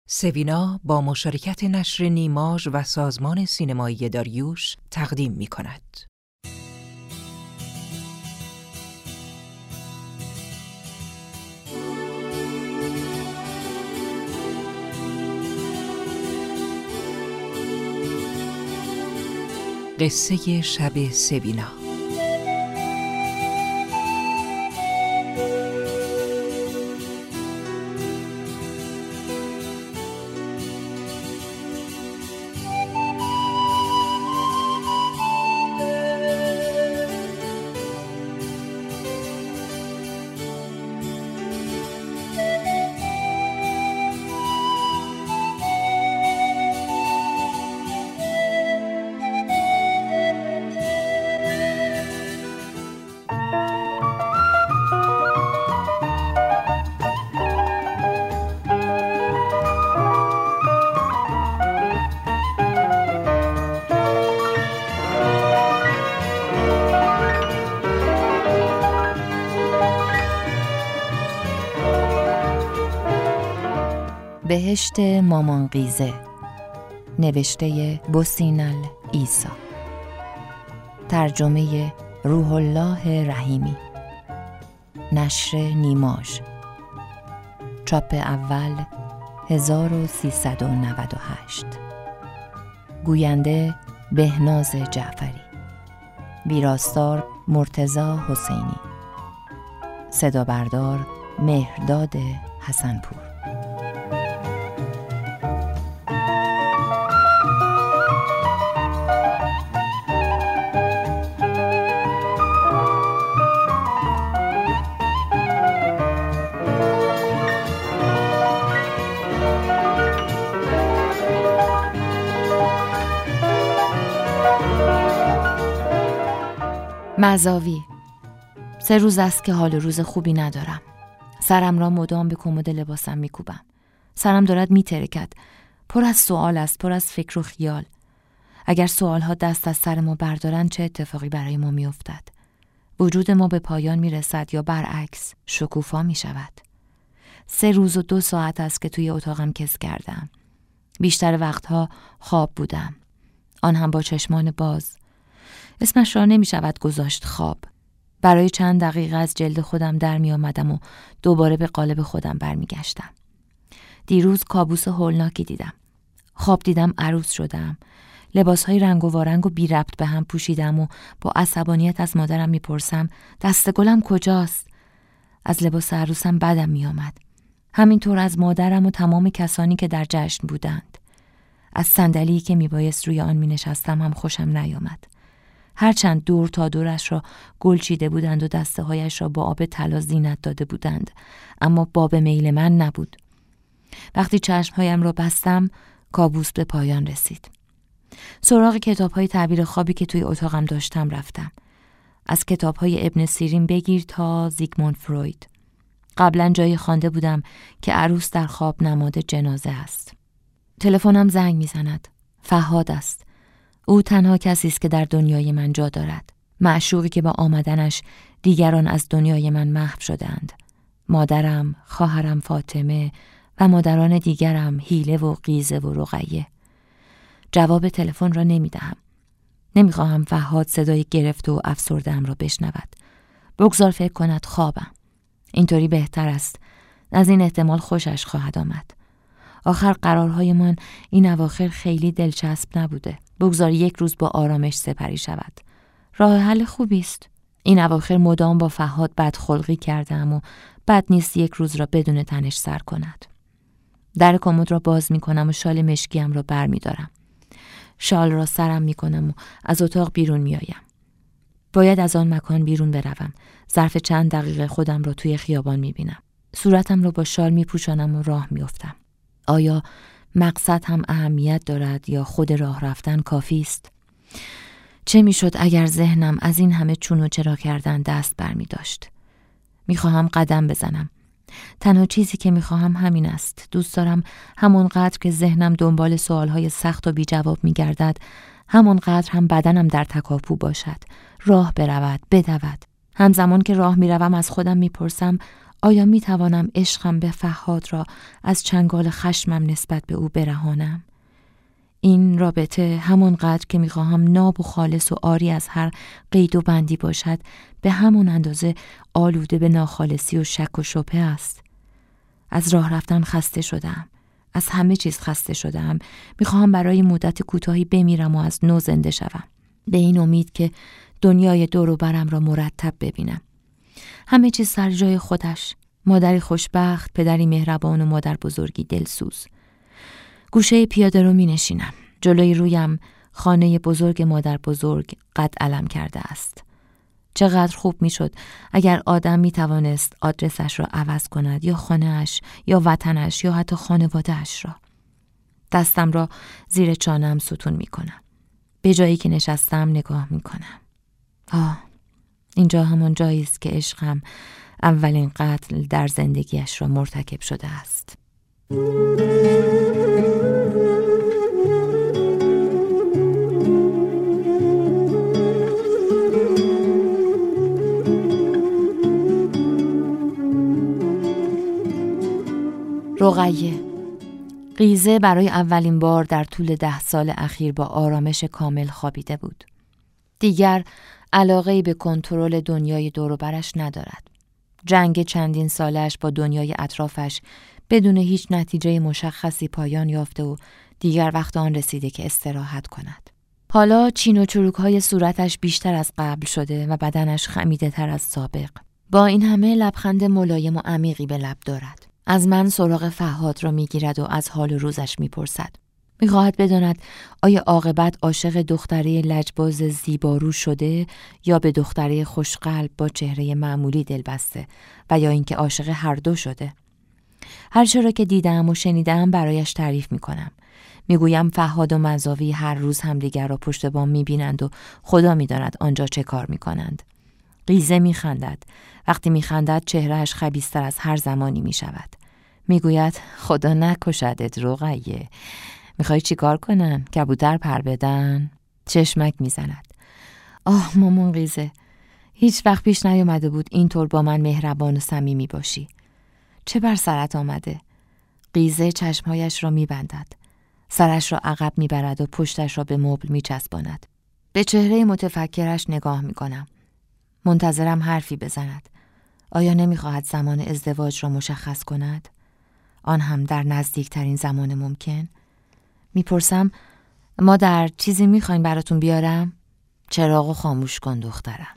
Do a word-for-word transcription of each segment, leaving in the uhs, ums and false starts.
سوینا با مشارکت نشر نیماژ و سازمان سینمایی داریوش تقدیم می‌کند. قصه شب سوینا. بهشت مامانقیزه، نوشته بوسینل عیسی، ترجمه روح الله رحیمی، نشر نیماژ، چاپ اول هزار و سیصد و نود و هشت، گوینده بهناز جعفری، ویراستار مرتضی حسینی، صدا بردار مهرداد حسنپور. مزاوی. سه روز است که حال روز خوبی ندارم. سرم را مدام به کمد لباسم میکوبم. سرم دارد میترکد. پر از سوال است، پر از فکر و خیال. اگر سوالها دست از سر ما بردارن چه اتفاقی برای ما میافتد؟ وجود ما به پایان میرسد یا برعکس شکوفا میشود؟ سه روز و دو ساعت است که توی اتاقم کس کردم. بیشتر وقتها خواب بودم. آن هم با چشمان باز. اسمش را نمی شود گذاشت خواب. برای چند دقیقه از جلد خودم در می آمدم و دوباره به قالب خودم برمی گشتم. دیروز کابوس هولناکی دیدم. خواب دیدم عروس شدم. لباسهای رنگ و وارنگ و بی ربط به هم پوشیدم و با عصبانیت از مادرم می پرسم دست گلم کجاست؟ از لباس عروسم بدم می آمد. همینطور از مادرم و تمام کسانی که در جشن بودند. از صندلی که می بایست روی آن می نشستم هم خوشم نیامد. هرچند دور تا دورش را گل چیده بودند و دسته هایش را با آب طلا زینت داده بودند، اما باب میل من نبود. وقتی چشمهایم را بستم، کابوس به پایان رسید. سراغ کتاب های تعبیر خوابی که توی اتاقم داشتم رفتم. از کتاب های ابن سیرین بگیر تا زیگموند فروید. قبلا جایی خوانده بودم که عروس در خواب نماد جنازه است. تلفنم زنگ میزند. فهاد است. او تنها کسی است که در دنیای من جا دارد. معشوقی که با آمدنش دیگران از دنیای من محو شدند. مادرم، خواهرم فاطمه و مادران دیگرم حیله و قیزه و رقیه. جواب تلفن را نمیدهم. نمیخواهم فهاد صدای گرفته و افسرده‌ام را بشنود. بگذار فکر کند خوابم. اینطوری بهتر است. از این احتمال خوشش خواهد آمد. آخر قرارهایمان این اواخر خیلی دلچسب نبوده. بگذار یک روز با آرامش سپری شود. راه حل خوبی است. این اواخر مدام با فهاد بدخلقی کردم و بد نیست یک روز را بدون تنش سر کند. در کمد را باز می کنم و شال مشکیم را بر می دارم. شال را سرم می کنم و از اتاق بیرون می آیم. باید از آن مکان بیرون بروم. ظرف چند دقیقه خودم را توی خیابان می بینم. صورتم را با شال می پوشانم و راه می افتم. آیا مقصد هم اهمیت دارد یا خود راه رفتن کافی است؟ چه می شد اگر ذهنم از این همه چون و چرا کردن دست بر می داشت؟ می خواهم قدم بزنم. تنها چیزی که می خواهم همین است. دوست دارم همونقدر که ذهنم دنبال سوالهای سخت و بی جواب می گردد، همونقدر هم بدنم در تکاپو باشد. راه برود، بدود. همزمان که راه می روم از خودم می پرسم آیا می توانم عشقم به فرهاد را از چنگال خشمم نسبت به او برهانم؟ این رابطه همانقدر که می خواهم ناب و خالص و عاری از هر قید و بندی باشد، به همون اندازه آلوده به ناخالصی و شک و شبهه است. از راه رفتن خسته شدم. از همه چیز خسته شدم. می خواهم برای مدت کوتاهی بمیرم و از نو زنده شوم. به این امید که دنیای دور و برم را مرتب ببینم. همه چیز سر جای خودش. مادری خوشبخت، پدری مهربان و مادر بزرگی دلسوز. گوشه پیاده رو می نشینم. جلوی رویم خانه بزرگ مادر بزرگ قد علم کرده است. چقدر خوب می شد اگر آدم می توانست آدرسش را عوض کند، یا خانه‌اش، یا وطنش، یا حتی خانواده‌اش را. دستم را زیر چانه‌ام ستون می کنم. به جایی که نشستم نگاه می کنم. آه، اینجا همان جایی است که عشقم اولین قتل در زندگیش را مرتکب شده است. رقیه. قیزه برای اولین بار در طول ده سال اخیر با آرامش کامل خوابیده بود. دیگر علاقه‌ای به کنترل دنیای دور و برش ندارد. جنگ چندین سالش با دنیای اطرافش بدون هیچ نتیجه مشخصی پایان یافته و دیگر وقت آن رسیده که استراحت کند. حالا چین و چروک‌های صورتش بیشتر از قبل شده و بدنش خمیده تر از سابق. با این همه لبخند ملایم و عمیقی به لب دارد. از من سراغ فرهاد را میگیرد و از حال روزش میپرسد. میخواهد بداند آیا عاقبت عاشق دختره لجباز زیبارو شده یا به دختره خوشقلب با چهره معمولی دل بسته و یا اینکه عاشق هر دو شده. هر چه را که دیدم و شنیدم برایش تعریف میکنم. میگویم فرهاد و مزاوی هر روز همدیگر را پشت بام میبینند و خدا میداند آنجا چه کار میکنند. قیزه میخندد. وقتی میخندد چهرهش خبیث‌تر از هر زمانی میشود. میگوید خدا نکشدت رقیه. میخوای چی کار کنن؟ کبوتر پر بدن؟ چشمک میزند. آه مامان قیزه، هیچ وقت پیش نیامده بود اینطور با من مهربان و صمیمی باشی. چه بر سرت آمده؟ قیزه چشمهایش را میبندد. سرش را عقب میبرد و پشتش را به مبل میچسباند. به چهره متفکرش نگاه میکنم. منتظرم حرفی بزند. آیا نمیخواهد زمان ازدواج را مشخص کند؟ آن هم در نزدیکترین زمان ممکن؟ میپرسم مادر چیزی میخواین براتون بیارم؟ چراغو خاموش کن دخترم.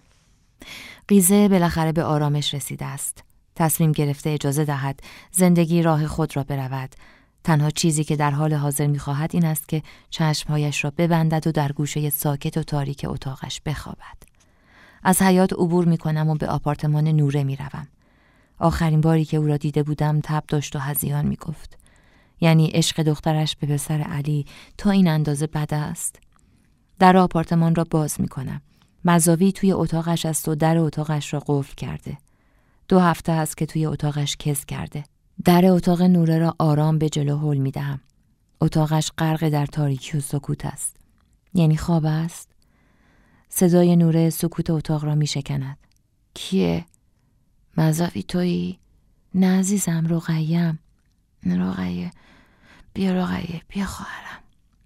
قیزه بالاخره به آرامش رسیده است. تصمیم گرفته اجازه دهد زندگی راه خود را برود. تنها چیزی که در حال حاضر میخواهد این است که چشمهایش را ببندد و در گوشه ساکت و تاریک اتاقش بخوابد. از حیاط عبور میکنم و به آپارتمان نوره میروم. آخرین باری که او را دیده بودم تب داشت و هذیان میگفت. یعنی عشق دخترش به پسر علی تا این اندازه بد است. در آپارتمان را باز میکنم. مزاوی توی اتاقش است و در اتاقش را قفل کرده. دو هفته است که توی اتاقش کز کرده. در اتاق نوره را آرام به جلو هل میدهم. اتاقش غرق در تاریکی و سکوت است. یعنی خواب است. صدای نوره سکوت اتاق را میشکند. کیه؟ مزاوی تویی؟ نه عزیزم، رقیه‌ام. رقیه، بیا رقیه، بیا خواهرم.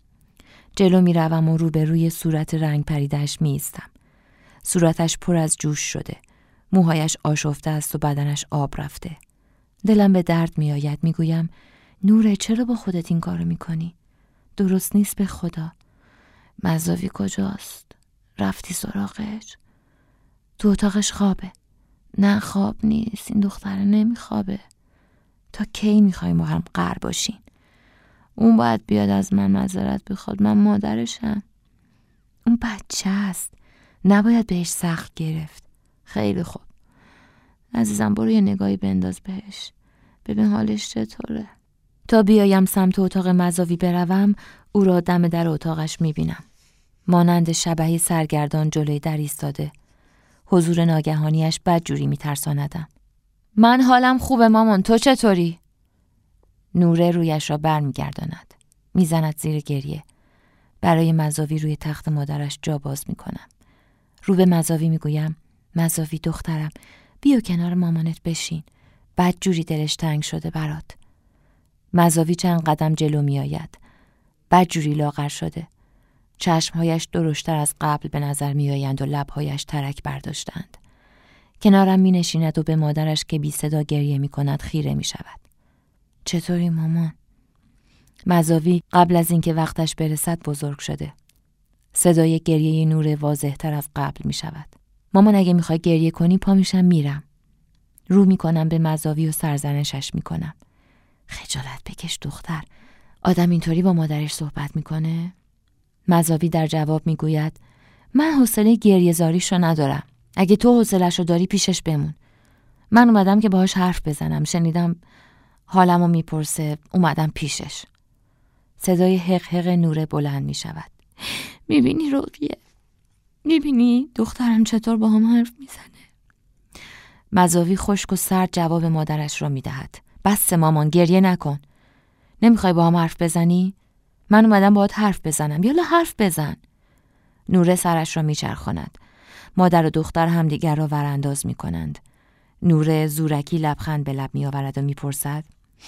جلو می روم و روبروی صورت رنگ پریدهش می ایستم. صورتش پر از جوش شده. موهایش آشفته است و بدنش آب رفته. دلم به درد می آید. می گویم نوره چرا با خودت این کارو می کنی؟ درست نیست به خدا. مزاوی کجاست؟ رفتی سراغش؟ تو اتاقش خوابه. نه خواب نیست، این دختره نمی خوابه. تا کی میخوایم با هم قرار باشین؟ اون باید بیاد از من معذرت بخواد، من مادرشم. اون بچه است، نباید بهش سخت گرفت. خیلی خوب عزیزم، برو یه نگاهی بنداز بهش، ببین حالش چطوره. تا بیایم سمت اتاق مزاوی بروم او را دم در اتاقش میبینم. مانند شبحی سرگردان جلوی در ایستاده. حضور ناگهانیش بدجوری میترساندم. من حالم خوبه مامان، تو چطوری؟ نوره رویش را بر میگرداند. میزند زیر گریه. برای مزاوی روی تخت مادرش جا باز میکنم. رو به مزاوی میگویم مزاوی دخترم، بیا کنار مامانت بشین. بدجوری دلش تنگ شده برات. مزاوی چند قدم جلو می آید. بدجوری لاغر شده. چشمهایش درشتر از قبل به نظر می آیند و لبهایش ترک برداشتند. کنارم می نشیند و به مادرش که بی صدا گریه می کند خیره می شود. چطوری مامان؟ مزاوی قبل از اینکه وقتش برسد بزرگ شده. صدای گریه نور واضح تر از قبل می شود. مامان اگه می خوای گریه کنی پا میشم میرم. رو می کنم به مزاوی و سرزنشش می کنم. خجالت بکش دختر. آدم اینطوری با مادرش صحبت می کنه؟ مزاوی در جواب می گوید من حوصله گریه زاریشو ندارم. اگه تو حوصله‌شو داری پیشش بمون. من اومدم که باهاش حرف بزنم. شنیدم حالمو میپرسه، اومدم پیشش. صدای حق حق نوره بلند می شود. میبینی رقیه؟ میبینی دخترم چطور با هم حرف میزنه؟ مزاوی خشک و سرد جواب مادرش را میدهد. بس مامان، گریه نکن. نمیخوای با هم حرف بزنی؟ من اومدم باهات حرف بزنم. یالا حرف بزن. نوره سرش را میچرخاند. مادر و دختر هم دیگر را ورانداز میکنند. نوره زورکی لبخند به لب میآورد و میپرسد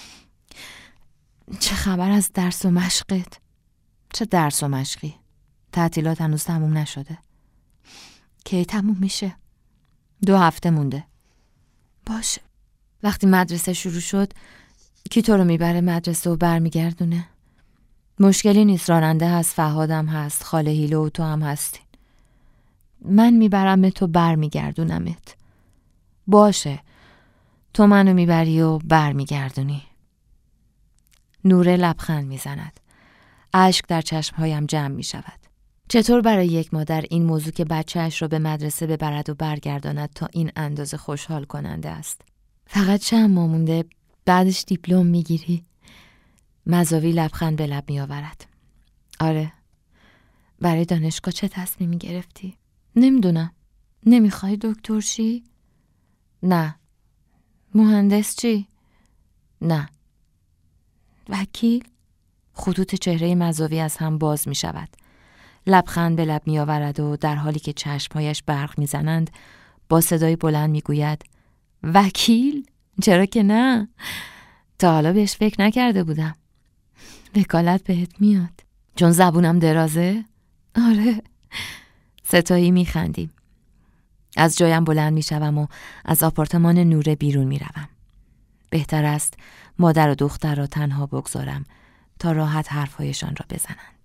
چه خبر از درس و مشقت؟ چه درس و مشقی؟ تعطیلات هنوز تموم نشده. کی تموم میشه؟ دو هفته مونده. باشه. وقتی مدرسه شروع شد کی تو رو میبره مدرسه و برمیگردونه؟ مشکلی نیست، راننده هست، فهادم هست، خاله هیلو و تو هم هستین. من میبرم تو برمیگردونمت. باشه. تو منو میبری و برمیگردونی. نوره لبخند میزند. اشک در چشمهایم جمع میشود. چطور برای یک مادر این موضوع که بچه‌اش رو به مدرسه ببرد و برگرداند تا این اندازه خوشحال کننده است؟ فقط چند ماه مونده بعدش دیپلم میگیری؟ مزاوی لبخند به لب میآورد. آره. برای دانشگاه چه تصمیمی گرفتی؟ نمیدونم. نمیخوای دکتر شی؟ نه. مهندس چی؟ نه. وکیل؟ خطوط چهره مزاوی از هم باز می شود. لبخند به لب می آورد و در حالی که چشمهایش برق می زنند با صدای بلند می گوید وکیل؟ چرا که نه؟ تا حالا بهش فکر نکرده بودم. وکالت بهت میاد چون زبونم درازه؟ آره. ستایی می خندیم. از جایم بلند می شوم و از آپارتمان نوره بیرون می روم. بهتر است مادر و دختر را تنها بگذارم تا راحت حرفهایشان را بزنند.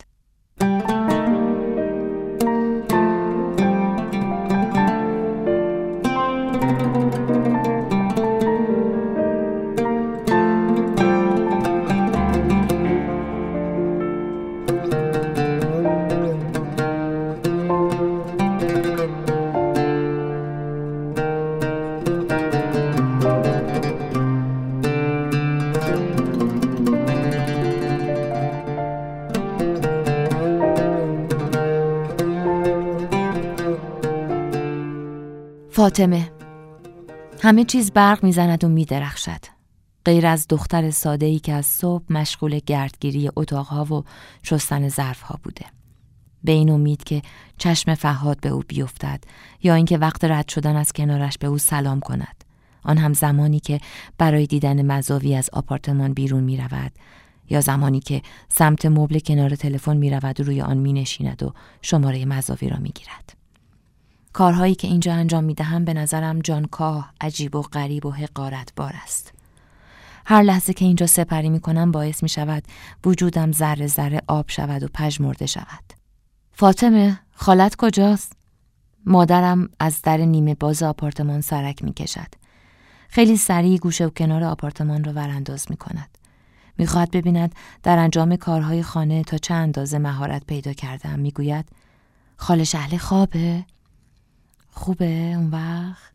فاطمه. همه چیز برق میزند و میدرخشد. غیر از دختر ساده‌ای که از صبح مشغول گردگیری اتاقها و شستن ظرفها بوده. به این امید که چشم فهاد به او بیفتد یا اینکه وقت رد شدن از کنارش به او سلام کند. آن هم زمانی که برای دیدن مزاوی از آپارتمان بیرون می رود یا زمانی که سمت مبل کنار تلفن می رود و روی آن می نشیند و شماره مزاوی را می گیرد. کارهایی که اینجا انجام می دهم به نظرم جانکاه، عجیب و غریب و حقارت بار است. هر لحظه که اینجا سپری می کنم باعث می شود وجودم ذره ذره آب شود و پژمرده شود. فاطمه، خالت کجاست؟ مادرم از در نیمه باز آپارتمان سرک می کشد. خیلی سریع گوشه و کنار آپارتمان را ورانداز می کند. می خواهد ببیند در انجام کارهای خانه تا چه اندازه مهارت پیدا کردم. می گوید خالش اهل خوابه؟ خوبه اون وقت؟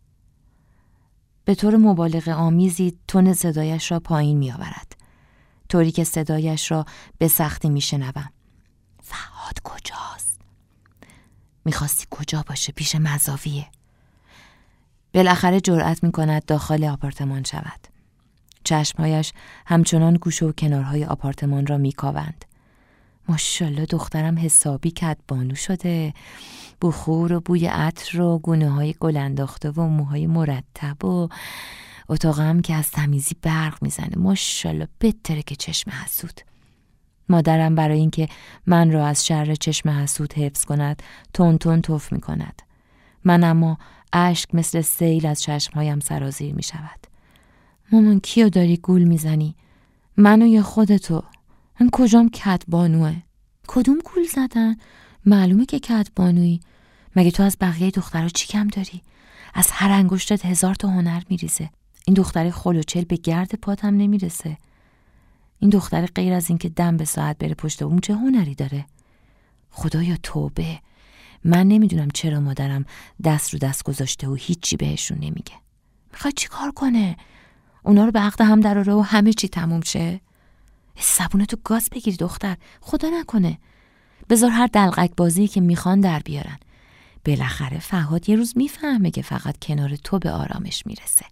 به طور مبالغه آمیزی تون صدایش را پایین می آورد. طوری که صدایش را به سختی می شنوم. فهاد کجاست؟ می خواستی کجا باشه؟ پیش مزاویه. بالاخره جرأت می کند داخل آپارتمان شود. چشمهایش همچنان گوشه و کنارهای آپارتمان را می کاوند. ماشاءالله دخترم حسابی کدبانو شده. بخور و بوی عطر و گونه های گل انداخته و موهای مرتب و اتاقم که از تمیزی برق میزنه. ماشاءالله بهتره که چشم حسود. مادرم برای اینکه من را از شر چشم حسود حفظ کند تون تون توف میکند. من اما اشک مثل سیل از چشمهایم سرازیر میشود. مامان کیو داری گول میزنی؟ منو یا خودتو؟ من کجام کدبانوه؟ کدوم گول زدن؟ معلومه که کدبانویی. مگه تو از بقیه دخترها چی کم داری؟ از هر انگشتت هزار تا هنر میریزه. این دختر خلوچل به گرد پات هم نمیرسه. این دختر غیر از این که دم به ساعت بره پشت اون چه هنری داره؟ خدایا توبه. من نمیدونم چرا مادرم دست رو دست گذاشته و هیچی بهشون نمیگه. میخواد چی کار کنه؟ اونا رو به عقد هم دراره و همه چی تموم شه؟ صبونتو گاز بگیری دختر، خدا نکنه. بذار هر دلقک بازی که میخوان در بیارن. بالاخره فرهاد یه روز میفهمه که فقط کنار تو به آرامش میرسه.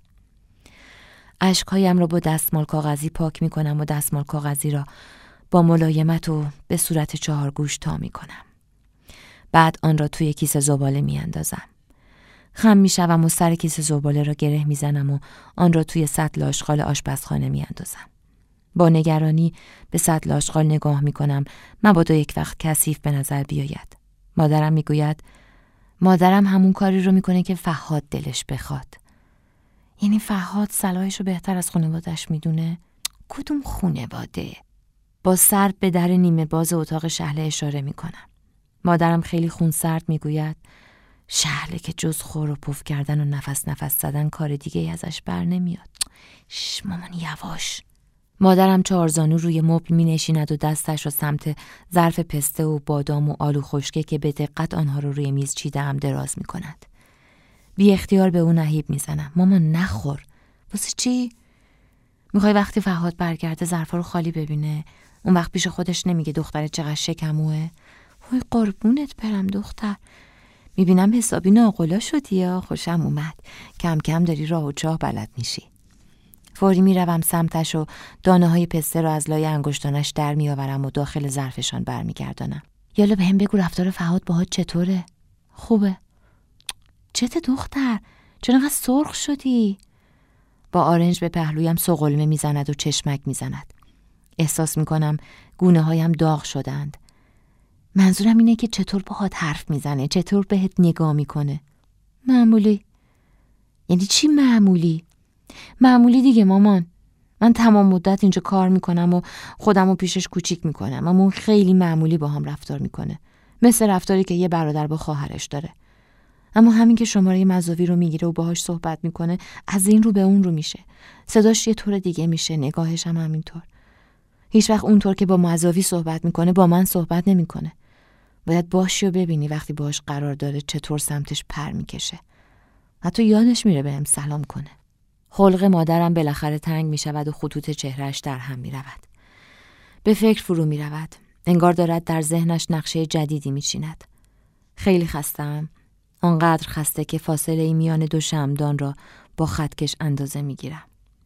اشکهایم را با دستمال کاغذی پاک میکنم و دستمال کاغذی را با ملایمت و به صورت چهارگوش تا میکنم. بعد آن را توی کیسه زباله میاندازم. خم میشوم و سر کیسه زباله را گره میزنم و آن را توی سطل آشغال آشپزخانه میاندازم. با نگرانی به سطل آشغال نگاه میکنم مبادا یک وقت کثیف به نظر بیاید. مادرم میگوید مادرم همون کاری رو میکنه که فرهاد دلش بخواد. یعنی فرهاد صلاحش رو بهتر از خانواده‌اش میدونه؟ کدوم خانواده؟ با سر به در نیمه باز اتاق شهله اشاره میکنم. مادرم خیلی خونسرد میگوید شهله که جز خور و پف کردن و نفس نفس زدن کار دیگه ای ازش بر نمیاد. شش مامان یواش. مادرم چهارزانو روی مبل می نشیند و دستش را سمت ظرف پسته و بادام و آلو خشکه که به دقت آنها رو روی میز چیده‌ام دراز می کند. بی اختیار به اون نهیب می زنم. مامان نخور. واسه چی؟ میخوای وقتی فرهاد برگرده ظرفا رو خالی ببینه؟ اون وقت پیش خودش نمیگه دختر چقدر شکموه؟ وای قربونت برم دختر. میبینم حسابی ناقلا شدی یا خوشم اومد. کم کم داری راه و چاه بلد میشی. فوری میروم سمتش و دانه های پسته را از لای انگشتانش در میآورم و داخل ظرفشان برمیگردانم. یالا بهم بگو رفتار فرهاد باهات چطوره؟ خوبه. چته دختر؟ چرا انقدر سرخ شدی؟ با آرنج به پهلویم سقلمه میزند و چشمک میزند. احساس میکنم گونه هایم داغ شدند. منظورم اینه که چطور باهات حرف میزنه، چطور بهت نگاه میکنه. معمولی. یعنی چی معمولی؟ معمولی دیگه مامان. من تمام مدت اینجا کار میکنم و خودمو پیشش کوچیک میکنم، اما اون خیلی معمولی با هم رفتار میکنه، مثل رفتاری که یه برادر با خواهرش داره. اما همین که شماره مزاوی رو میگیره و باهاش صحبت میکنه از این رو به اون رو میشه، صداش یه طور دیگه میشه، نگاهش هم همینطور. هیچ وقت اونطور که با مزاوی صحبت میکنه با من صحبت نمیکنه. باید باشی و ببینی وقتی باهاش قرار داره چطور سمتش پر میکشه. حتی یادش میره بهم سلام کنه. خلق مادرم بالاخره تنگ می شود و خطوط چهرهش در هم می رود. به فکر فرو می رود. انگار دارد در ذهنش نقشه جدیدی می چیند. خیلی خستم. آنقدر خسته که فاصله میان دو شمعدان را با خطکش اندازه می گیرم.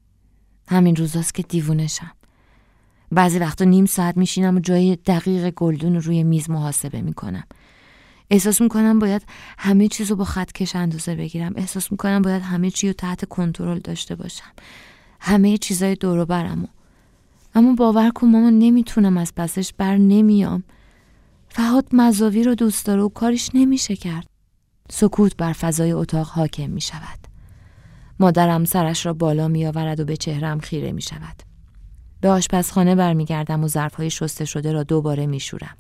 همین روزاست که دیوونشم. بعضی وقتا نیم ساعت می شینم و جای دقیق گلدون روی میز محاسبه می کنم. احساس میکنم باید همه چیزو با خطکش اندازه بگیرم. احساس میکنم باید همه چیزو تحت کنترل داشته باشم. همه چیزای دور و برمو. اما باور کن مامان نمیتونم از پسش بر نمیام. فرهاد مزاوی رو دوست داره و کارش نمیشه کرد. سکوت بر فضای اتاق حاکم میشود. مادرم سرش را بالا میآورد و به چهرم خیره میشود. به آشپزخانه برمیگردم و ظرفهای شسته شده را دوباره میشورم.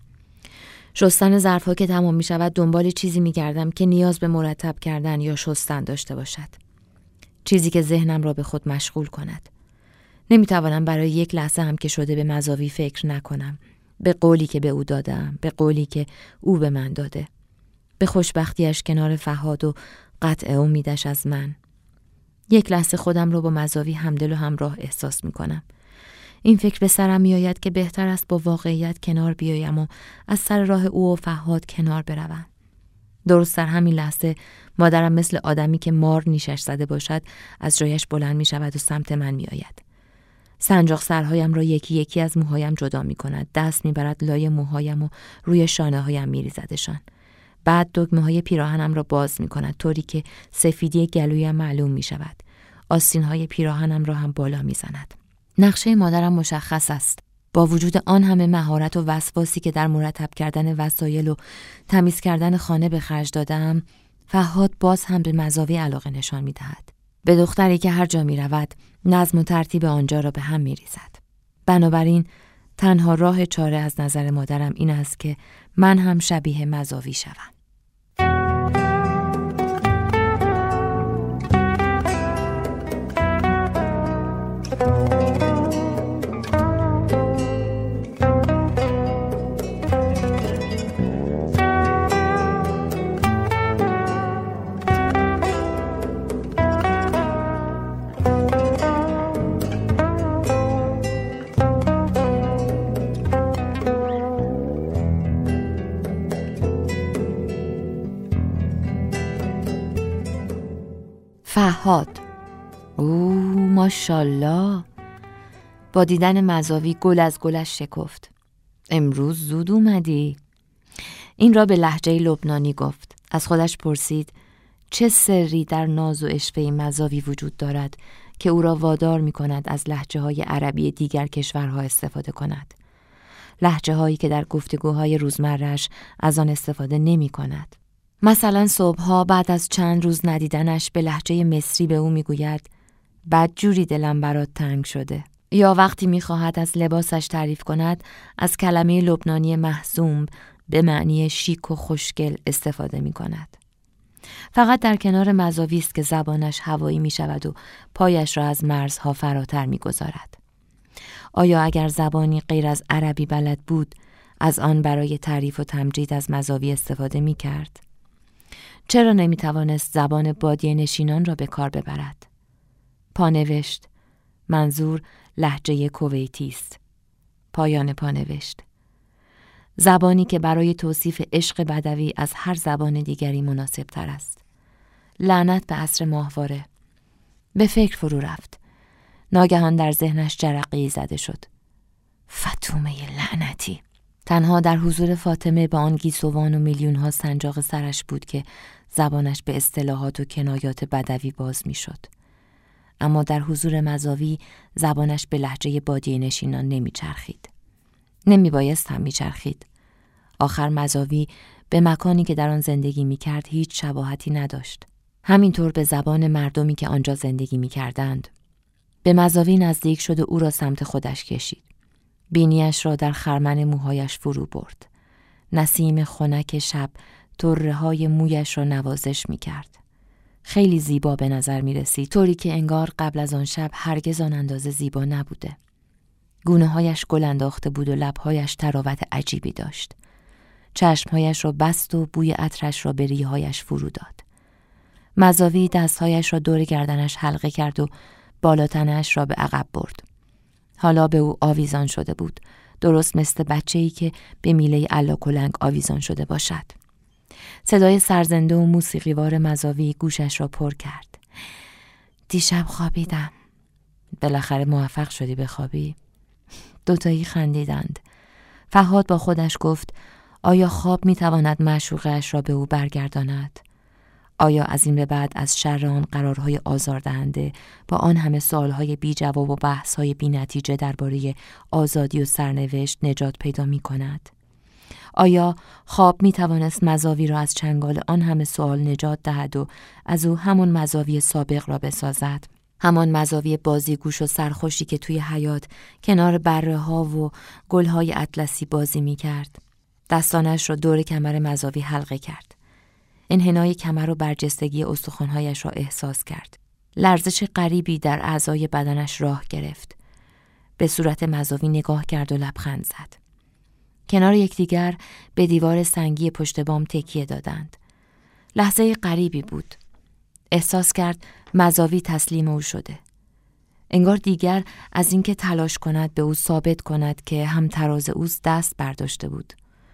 شستن ظرف‌ها که تمام می‌شود دنبال چیزی می‌گردم که نیاز به مرتب کردن یا شستن داشته باشد. چیزی که ذهنم را به خود مشغول کند. نمی‌توانم برای یک لحظه هم که شده به مزاوی فکر نکنم. به قولی که به او دادم، به قولی که او به من داده. به خوشبختیش کنار فرهاد و قطع امیدش از من. یک لحظه خودم را با مزاوی همدل و همراه احساس می‌کنم. این فکر به سرم می آید که بهتر است با واقعیت کنار بیایم و از سر راه او و فرهاد کنار بروم. درست در همین لحظه مادرم مثل آدمی که مار نیشش زده باشد از جایش بلند می شود و سمت من می آید. سنجاق سرهایم را یکی یکی از موهایم جدا می کند. دست می برد لای موهایم و روی شانه هایم می ریزدشان. بعد دگمه های پیراهنم را باز می کند طوری که سفیدی گلویم معلوم می شود. آستین‌های پیراهنم را هم بالا می‌زند. نقشه مادرم مشخص است. با وجود آن همه مهارت و وسواسی که در مرتب کردن وسایل و تمیز کردن خانه به خرج دادم، فرهاد باز هم به مزاوی علاقه نشان می‌دهد. به دختری که هر جا می‌رود نظم و ترتیب آنجا را به هم می‌ریزد. بنابراین تنها راه چاره از نظر مادرم این است که من هم شبیه مزاوی شوم. فرهاد. اوه ماشالله. با دیدن مزاوی گل از گلش شکفت. امروز زود اومدی. این را به لهجه لبنانی گفت. از خودش پرسید چه سری در ناز و عشوه مزاوی وجود دارد که او را وادار می کند از لهجه های عربی دیگر کشورها استفاده کند. لهجه هایی که در گفتگوهای روزمره‌اش از آن استفاده نمی کند. مثلا صبحها بعد از چند روز ندیدنش به لهجه مصری به او میگوید بدجوری دلم برات تنگ شده. یا وقتی میخواهد از لباسش تعریف کند از کلمه لبنانی محزوم به معنی شیک و خوشگل استفاده میکند. فقط در کنار مزاوی است که زبانش هوایی میشود و پایش را از مرزها فراتر میگذارد. آیا اگر زبانی غیر از عربی بلد بود از آن برای تعریف و تمجید از مزاوی استفاده میکرد؟ چرا نمیتوانست زبان بادیه نشینان را به کار ببرد؟ پانوشت. منظور لهجه کویتی است. پایان پانوشت. زبانی که برای توصیف عشق بدوی از هر زبان دیگری مناسب تر است. لعنت به عصر ماهواره. به فکر فرو رفت. ناگهان در ذهنش جرقه‌ای زده شد. فتومه لعنتی. تنها در حضور فاطمه با آن گیسوان و میلیون ها سنجاق سرش بود که زبانش به اصطلاحات و کنایات بدوی باز می شد. اما در حضور مزاوی زبانش به لهجه بادیه نشینان نمی چرخید. نمی بایست هم می چرخید. آخر مزاوی به مکانی که در آن زندگی می کرد هیچ شباهتی نداشت. همینطور به زبان مردمی که آنجا زندگی می کردند. به مزاوی نزدیک شد و او را سمت خودش کشید. بینیش را در خرمن موهایش فرو برد. نسیم خنک شب طره های مویش را نوازش می کرد. خیلی زیبا به نظر می رسید، طوری که انگار قبل از آن شب هرگز آن اندازه زیبا نبوده. گونه هایش گل انداخته بود و لبهایش تراوت عجیبی داشت. چشمهایش را بست و بوی عطرش را به ریه‌هایش فرو داد. مزاوی دستهایش را دور گردنش حلقه کرد و بالاتنش را به عقب برد. حالا به او آویزان شده بود، درست مثل بچه‌ای که به میله الاکلنگ آویزان شده باشد. صدای سرزنده و موسیقیوار مزاوی گوشش را پر کرد. دیشب خوابیدم. بالاخره موفق شدی بخوابی؟ دوتایی خندیدند. فرهاد با خودش گفت آیا خواب میتواند معشوقه‌اش را به او برگرداند؟ آیا از این به بعد از شر آن قرارهای آزاردهنده با آن همه سوالهای بی جواب و بحثهای بی نتیجه درباره آزادی و سرنوشت نجات پیدا می کند؟ آیا خواب می توانست مزاوی را از چنگال آن همه سوال نجات دهد و از او همان مزاوی سابق را بسازد؟ همان مزاوی بازیگوش و سرخوشی که توی حیاط کنار بره ها و گل های اطلسی بازی می کرد؟ دستانش را دور کمر مزاوی حلقه کرد. انحنای کمر و برجستگی استخوان‌هایش را احساس کرد. لرزش غریبی در اعضای بدنش راه گرفت. به صورت مزاوی نگاه کرد و لبخند زد. کنار یکدیگر به دیوار سنگی پشت بام تکیه دادند. لحظه غریبی بود. احساس کرد مزاوی تسلیم او شده. انگار دیگر از اینکه تلاش کند به او ثابت کند که هم تراز اوست دست برداشته بود.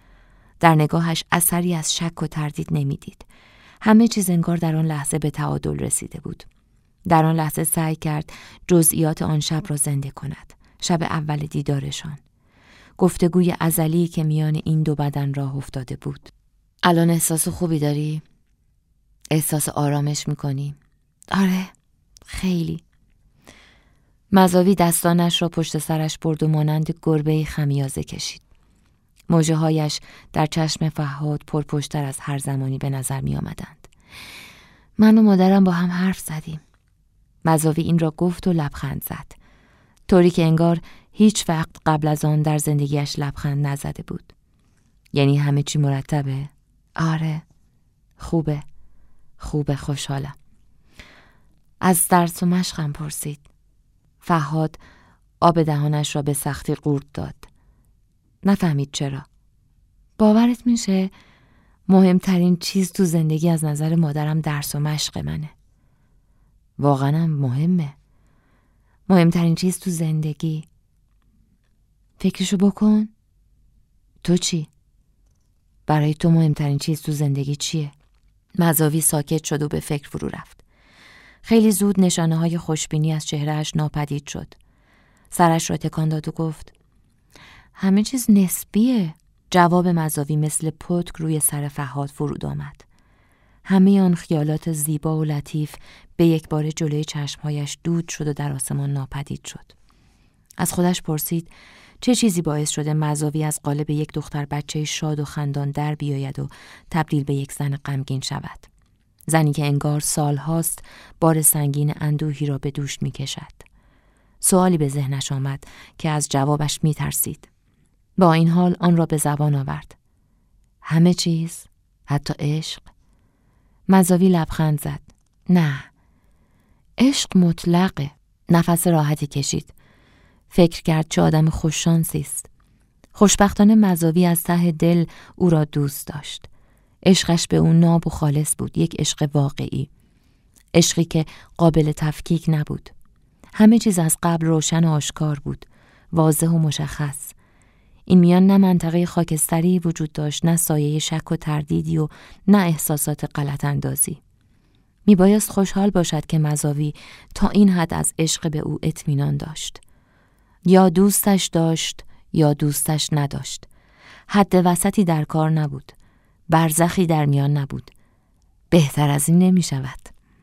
در نگاهش اثری از شک و تردید نمیدید. همه چیز انگار در آن لحظه به تعادل رسیده بود. در آن لحظه سعی کرد جزئیات آن شب را زنده کند. شب اول دیدارشان. گفتگوی ازلی که میان این دو بدن راه افتاده بود. الان احساس خوبی داری؟ احساس آرامش میکنی؟ آره، خیلی. مزاوی دستانش را پشت سرش برد و مانند گربه‌ای خمیازه کشید. موجه هایش در چشم فرهاد پرپشتر از هر زمانی به نظر می آمدند. من و مادرم با هم حرف زدیم. مزاوی این را گفت و لبخند زد، طوری که انگار هیچ وقت قبل از آن در زندگیش لبخند نزده بود. یعنی همه چی مرتبه؟ آره، خوبه، خوبه، خوشحالم. از درس و مشقم پرسید. فرهاد آب دهانش را به سختی قورت داد. نفهمید چرا. باورت میشه مهمترین چیز تو زندگی از نظر مادرم درس و مشق منه. واقعا مهمه. مهمترین چیز تو زندگی. فکرشو بکن. تو چی؟ برای تو مهمترین چیز تو زندگی چیه؟ مزاوی ساکت شد و به فکر فرو رفت. خیلی زود نشانه های خوشبینی از چهرهش ناپدید شد. سرش را تکان داد و گفت همه چیز نسبیه. جواب مزاوی مثل پتک روی سر فرهاد فرود آمد. همه آن خیالات زیبا و لطیف به یک بار جلوی چشمهایش دود شد و در آسمان ناپدید شد. از خودش پرسید چه چیزی باعث شده مزاوی از قالب یک دختر بچه شاد و خندان در بیاید و تبدیل به یک زن غمگین شود. زنی که انگار سال هاست بار سنگین اندوهی را به دوش می کشد. سوالی به ذهنش آمد که از جوابش می ترسید. با این حال آن را به زبان آورد. همه چیز، حتی عشق. مزاوی لبخند زد. نه، عشق مطلقه. نفس راحتی کشید. فکر کرد چه آدم خوششانسی است. خوشبختانه مزاوی از ته دل او را دوست داشت. عشقش به او ناب و خالص بود، یک عشق واقعی. عشقی که قابل تفکیک نبود. همه چیز از قبل روشن و آشکار بود، واضح و مشخص. این میان نه منطقه خاکستری وجود داشت، نه سایه شک و تردیدی و نه احساسات غلط اندازی. میبایست خوشحال باشد که مزاوی تا این حد از عشق به او اطمینان داشت. یا دوستش داشت یا دوستش نداشت. حد وسطی در کار نبود. برزخی در میان نبود. بهتر از این نمی شود.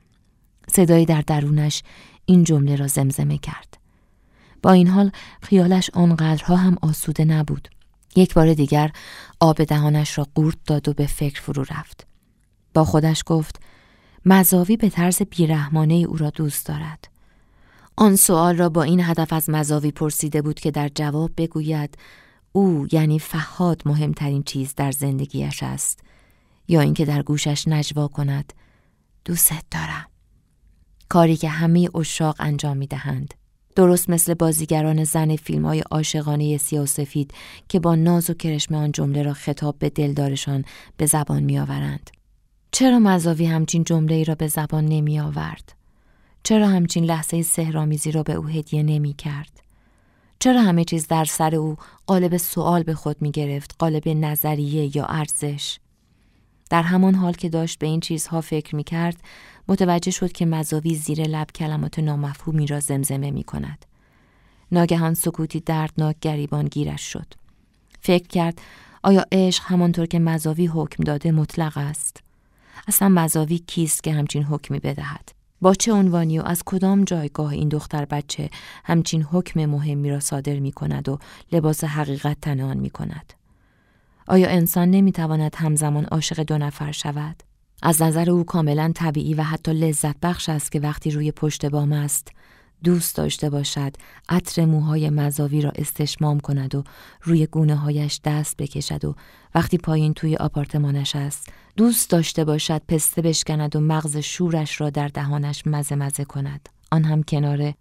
صدایی در درونش این جمله را زمزمه کرد. با این حال خیالش آنقدرها هم آسوده نبود. یک بار دیگر آب دهانش را قورت داد و به فکر فرو رفت. با خودش گفت مزاوی به طرز بیرحمانه او را دوست دارد. آن سوال را با این هدف از مزاوی پرسیده بود که در جواب بگوید او یعنی فرهاد مهمترین چیز در زندگیش است، یا اینکه در گوشش نجوا کند دوست دارم. کاری که همه عشاق انجام می دهند. درست مثل بازیگران زن فیلم‌های عاشقانه سیاه‌وسفید که با ناز و کرشمه آن جمله را خطاب به دلدارشان به زبان می آورند. چرا مزاوی همچین جمله ای را به زبان نمی آورد؟ چرا همچین لحظه سحرآمیزی را به او هدیه نمی کرد؟ چرا همه چیز در سر او قالب سوال به خود می گرفت، قالب نظریه یا ارزش؟ در همان حال که داشت به این چیزها فکر می کرد، متوجه شد که مزاوی زیر لب کلمات نامفهومی را زمزمه می کند. ناگهان سکوتی دردناک گریبان گیرش شد. فکر کرد آیا عشق همانطور که مزاوی حکم داده مطلق است؟ اصلا مزاوی کیست که همچین حکمی بدهد؟ با چه عنوانی و از کدام جایگاه این دختر بچه همچین حکم مهمی را صادر می کند و لباس حقیقت تن آن می کند؟ آیا انسان نمی تواند همزمان عاشق دو نفر شود؟ از نظر او کاملا طبیعی و حتی لذت بخش است که وقتی روی پشت بام است دوست داشته باشد عطر موهای مزاوی را استشمام کند و روی گونه هایش دست بکشد و وقتی پایین توی آپارتمانش است دوست داشته باشد پسته بشکند و مغز شورش را در دهانش مزه مزه کند، آن هم کنار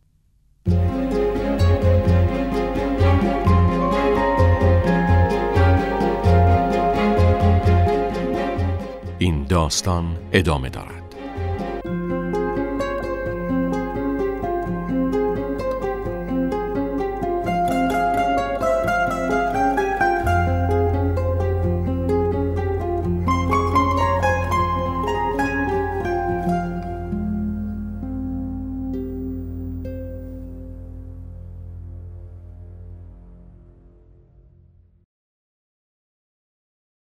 این داستان ادامه دارد.